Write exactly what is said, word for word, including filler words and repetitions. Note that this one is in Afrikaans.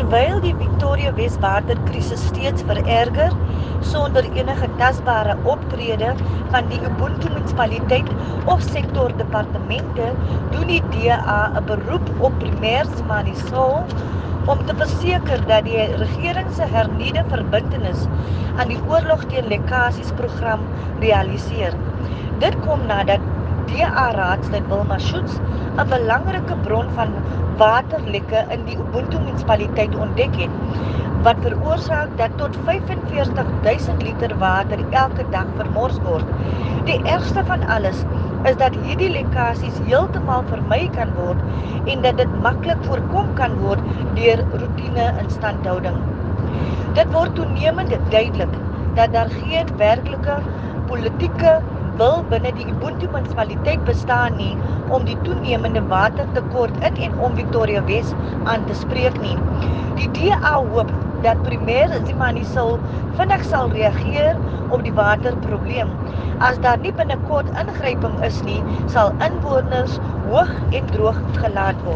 Terwyl die Victoria Wes waterkrisis steeds vererger, sonder enige tasbare optrede van die Ubuntu munisipaliteit of sektordepartemente, doen die D A 'n beroep op primêrs Manisol om te verseker dat die regering se hernieude verbintenis aan die oorlog teen lekkasies program realiseer. Dit kom nadat D A-raadslid Wilma Schutz 'n belangrike bron van waterlekke in die Ubuntu munisipaliteit ontdek het, wat veroorsaak dat tot vyfenveertig duisend liter water elke dag vermors word. Die ergste van alles is dat hierdie lekkasies heeltemal vermy kan word en dat dit maklik voorkom kan word deur roetine instandhouding. Dit word toenemend duidelik dat daar geen werklike politieke wil binne die Ubuntu munisipaliteit bestaan nie om die toenemende watertekort in en om Victoria Wes aan te spreek nie. Die D A hoop dat primêr Manisol vinnig sal reageer op die waterprobleem. As daar nie binnekort ingryping is nie, sal inwoners hoog en droog gelaat word.